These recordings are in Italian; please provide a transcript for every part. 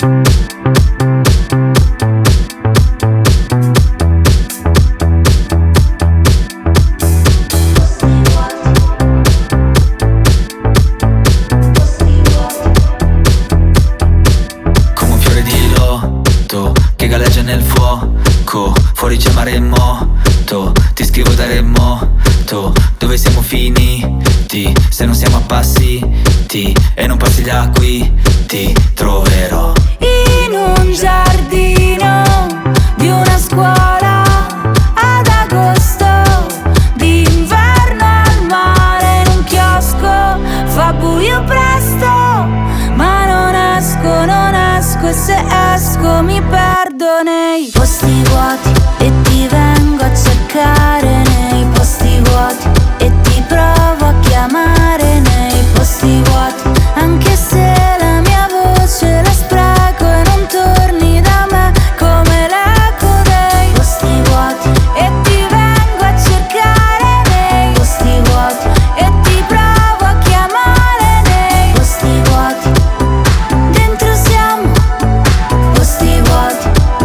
Che galleggia nel fuoco, fuori c'è maremoto, ti scrivo da remoto, dove siamo finiti, se non siamo appassiti, e non passi da qui, ti troverò in un giardino di una scuola ad agosto, d'inverno al mare, in un chiosco, fa buio presto, ma non esco, e se esco mi perdo nei posti vuoti e ti vengo a cercare nei posti vuoti e ti provo a chiamare nei posti vuoti, anche se la mia voce la spreco e non torni da me come l'eco dei posti vuoti e ti vengo a cercare nei posti vuoti e ti provo a chiamare nei posti vuoti. Dentro siamo posti vuoti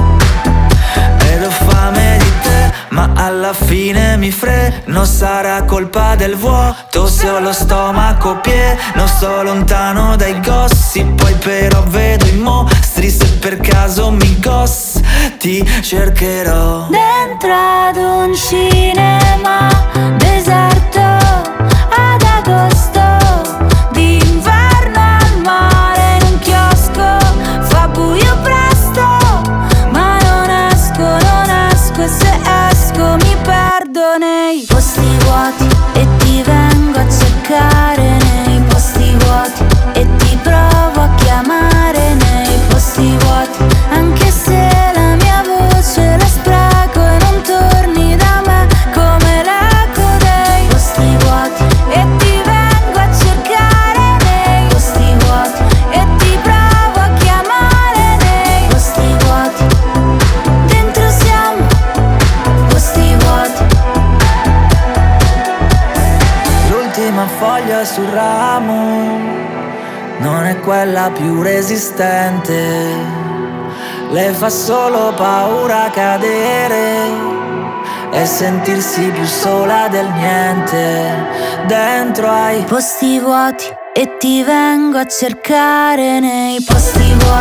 ed ho fame di te, ma alla fine mi freno, sarà colpa del vuoto se ho lo stomaco pieno, sto lontano dai gossip, poi però vedo i mostri, se per caso mi ghost ti cercherò dentro ad un cinema deserto ad agosto, d'inverno al mare, in un chiosco, fa buio presto, ma non esco, e se esco mi perdo nei posti vuoti e ti vengo a cercare nei posti vuoti e ti provo a chiamare nei posti vuoti, anche se la mia voce la spreco e non torni da me come l'eco dei posti vuoti e ti vengo a cercare nei posti vuoti e ti provo a chiamare nei posti vuoti. Dentro siamo posti vuoti. l'ultima foglia sul ramo non è quella più resistente, le fa solo paura cadere e sentirsi più sola del niente. Dentro ai Posti vuoti e ti vengo a cercare nei posti vuoti